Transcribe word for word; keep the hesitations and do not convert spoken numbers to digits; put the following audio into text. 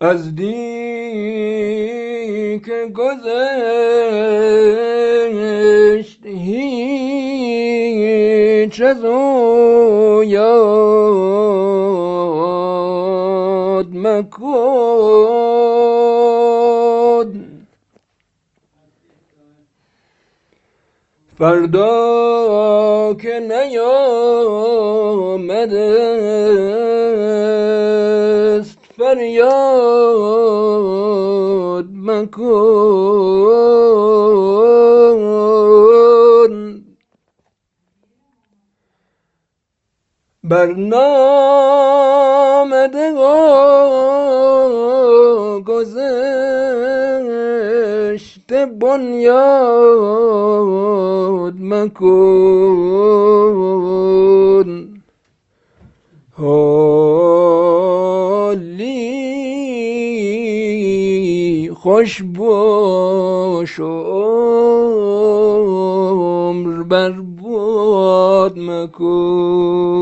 از دی که گذشت هیچ از او یاد مکن. فردا که نیامدست فریاد مکن. بر نامدگان گذشته بنیاد مکن. حالی خوش باش و عمر برباد مکن.